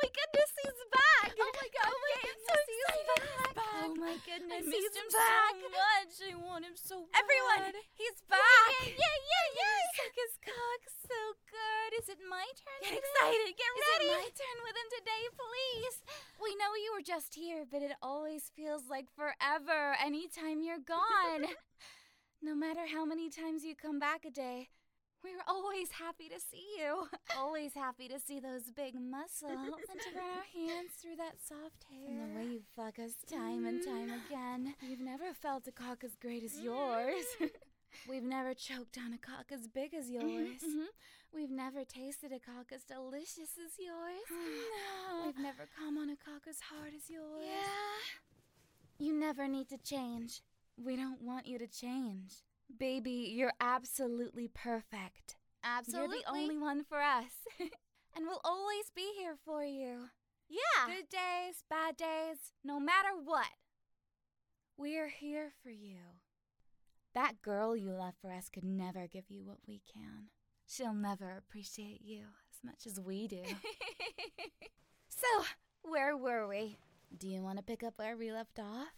my goodness, he's back! Oh my God, he's back! Oh my goodness, I missed he's him back. so much. I want him so bad. Everyone, he's back! Yay! Suck his cock so good. Is it my turn? Get excited, get ready! Is it my turn with him today, please? We know you were just here, but it always feels like forever anytime you're gone. No matter how many times you come back a day, we're always happy to see you. Always happy to see those big muscles and to run our hands through that soft hair. And the way you fuck us time and time again. We've never felt a cock as great as yours. We've never choked on a cock as big as yours. We've never tasted a cock as delicious as yours. No. We've never come on a cock as hard as yours. Yeah. You never need to change. We don't want you to change. Baby, you're absolutely perfect. Absolutely. You're the only one for us. And we'll always be here for you. Yeah. Good days, bad days, no matter what. We're here for you. That girl you left for us could never give you what we can. She'll never appreciate you as much as we do. So, where were we? Do you want to pick up where we left off?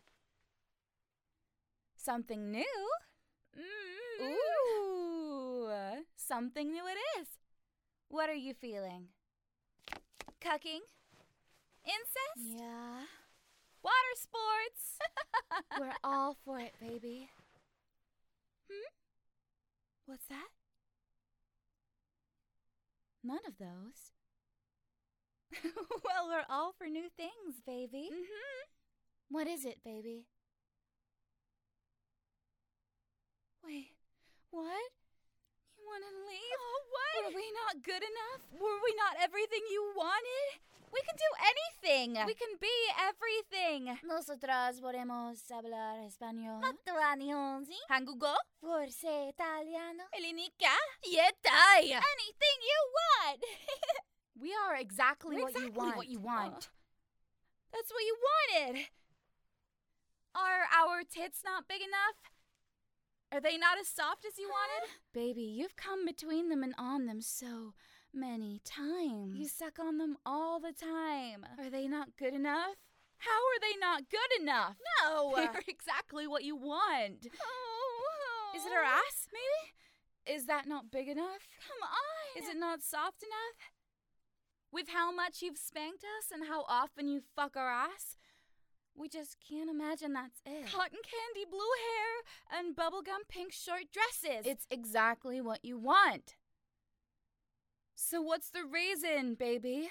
Something new? Ooh, something new it is. What are you feeling? Cucking? Incest? Yeah. Water sports? We're all for it, baby. What's that? None of those. Well, we're all for new things, baby. What is it, baby? Wait, what? You want to leave? Oh, what? Were we not good enough? Were we not everything you wanted? We can do anything. We can be everything. Nosotras podemos hablar español. Actually, ¿sí? 한국어? Forse italiano. Helenica? Yetai. Anything you want. We are exactly, We're what exactly you want. That's what you wanted. Are our tits not big enough? Are they not as soft as you wanted? Baby, you've come between them and on them so many times. You suck on them all the time. Are they not good enough? How are they not good enough? No. They're exactly what you want. Oh. Is it her ass, maybe? Is that not big enough? Come on. Is it not soft enough? With how much you've spanked us and how often you fuck our ass, we just can't imagine that's it. Cotton candy blue hair and bubblegum pink short dresses. It's exactly what you want. So what's the reason, baby?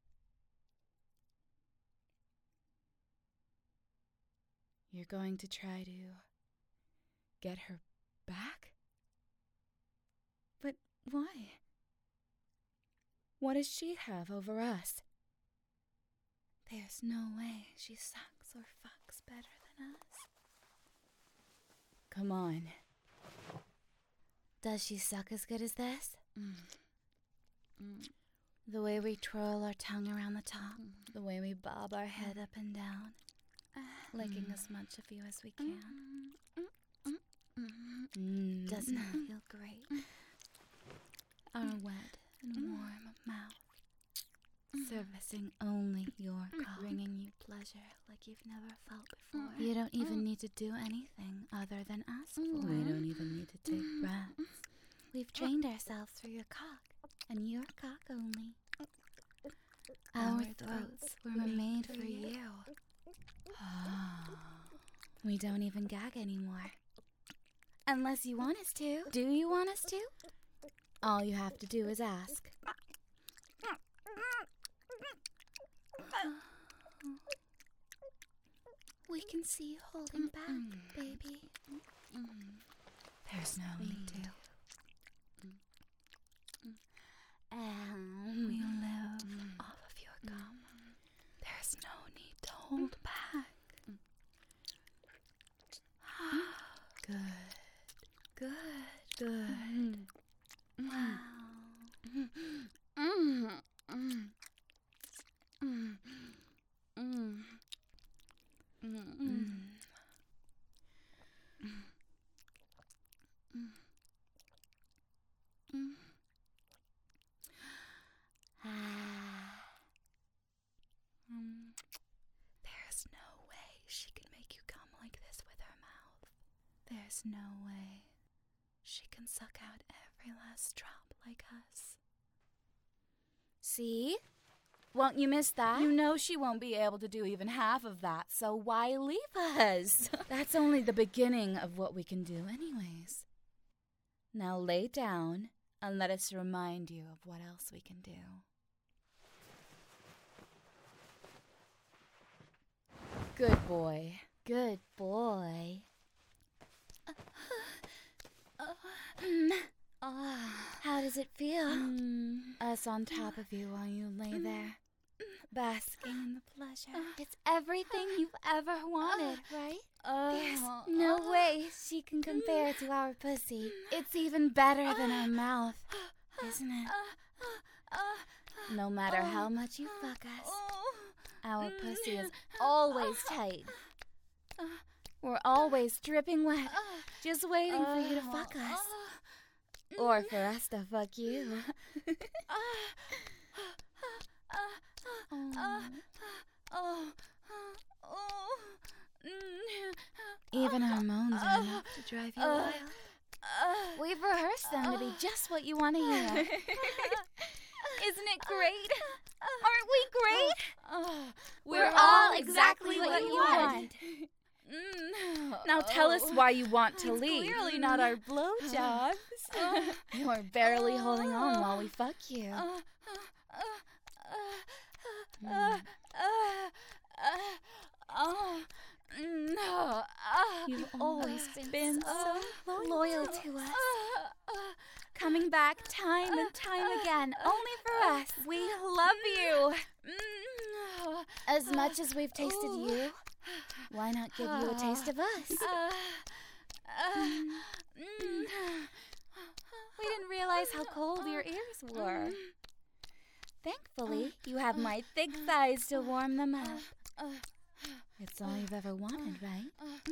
You're going to try to get her back? But why? What does she have over us? There's no way she sucks or fucks better than us. Come on. Does she suck as good as this? The way we twirl our tongue around the top, the way we bob our head up and down, licking as much of you as we can. Doesn't that feel great? Our wet and warm mouth, servicing only your cock, bringing you pleasure like you've never felt before. You don't even need to do anything other than ask for it. We don't even need to take breaths. We've trained ourselves through your cock, and your cock only. Our throats were made for you. We don't even gag anymore. Unless you want us to. Do you want us to? All you have to do is ask. We can see you holding back, baby. There's no need to. We live off of your cum. There's no need to hold back. Good. Wow. There's no way she can suck out every last drop like us. See? Won't you miss that? You know she won't be able to do even half of that, so why leave us? That's only the beginning of what we can do anyways. Now lay down and let us remind you of what else we can do. Good boy. Good boy. How does it feel? Us on top of you while you lay there, basking in the pleasure. It's everything you've ever wanted, right? There's no way she can compare to our pussy. It's even better than our mouth, isn't it? No matter how much you fuck us, our pussy is always tight. We're always dripping wet, just waiting for you to fuck us. Or for us to fuck you. Even our moans are enough to drive you wild. We've rehearsed them to be just what you want to hear. Isn't it great? Aren't we great? We're all exactly what you want. Now tell us why you want to leave. It's clearly not our blowjobs. You're barely holding on while we fuck you. You've always been so loyal to us. Coming back time and time again, only for us. We love you. As much as we've tasted you, why not give you a taste of us? We didn't realize how cold your ears were. Thankfully, you have my thick thighs to warm them up. It's all you've ever wanted, right?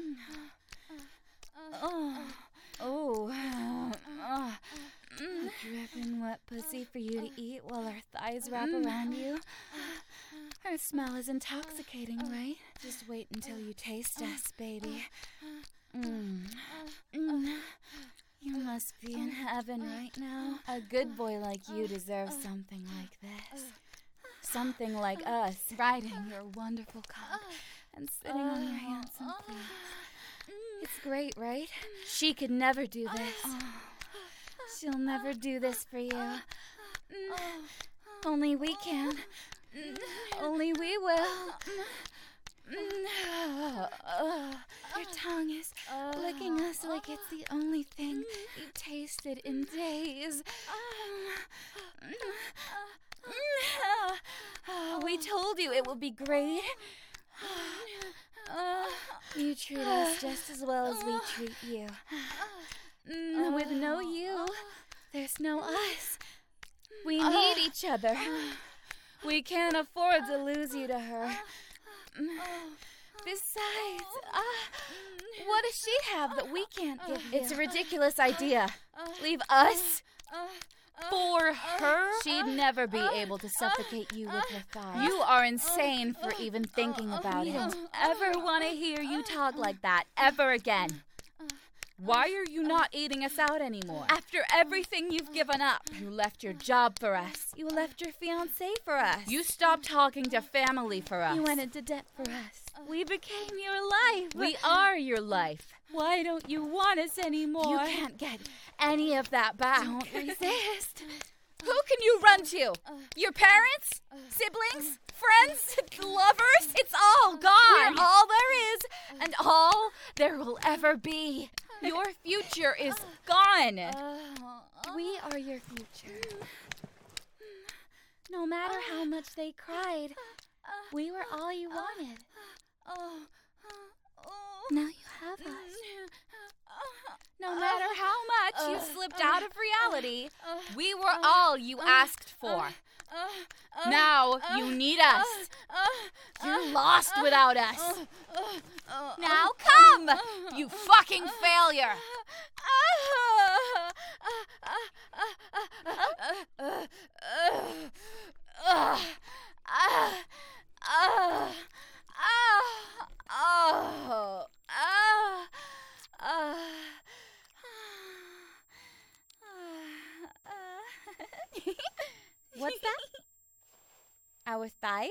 A dripping wet pussy for you to eat while our thighs wrap around you. Her smell is intoxicating, right? Just wait until you taste us, baby. You must be in heaven right now. A good boy like you deserves something like this. Something like us, riding your wonderful cock and sitting on your handsome feet. It's great, right? She could never do this. She'll never do this for you. Only we can. Only we will. Your tongue is licking us like it's the only thing you've tasted in days. We told you it would be great. You treat us just as well as we treat you. With no you, there's no us. We need each other. We can't afford to lose you to her. Besides, what does she have that we can't give you? It's a ridiculous idea. Leave us for her? She'd never be able to suffocate you with her thighs. You are insane for even thinking about it. I don't ever want to hear you talk like that ever again. Why are you not eating us out anymore? After everything you've given up. You left your job for us. You left your fiancé for us. You stopped talking to family for us. You went into debt for us. We became your life. We are your life. Why don't you want us anymore? You can't get any of that back. Don't resist. Who can you run to? Your parents? Siblings? Friends? Lovers? It's all gone. We're all there is and all there will ever be. Your future is gone. We are your future. No matter how much they cried, we were all you wanted. Now you have us. No matter how much you slipped out of reality, we were all you asked for. Now you need us. You're lost without us. Now come, you fucking failure. Our thighs?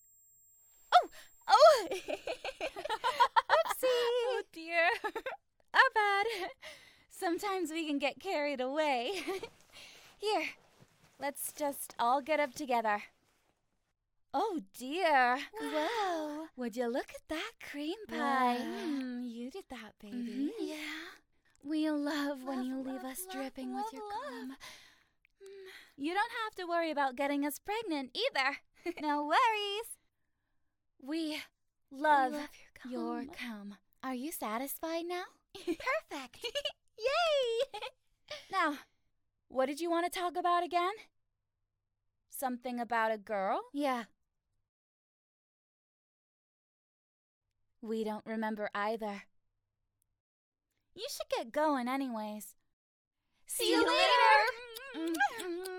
Oh! Oopsie! Oh dear. Our bad. Sometimes we can get carried away. Here, let's just all get up together. Oh dear. Wow. Would you look at that cream pie? Wow. You did that, baby. Yeah. We love when you Love, leave love, us love, dripping love, with your love. cum. You don't have to worry about getting us pregnant either. No worries. We love your cum. Are you satisfied now? Perfect. Yay! Now, what did you want to talk about again? Something about a girl? Yeah. We don't remember either. You should get going anyways. See you later.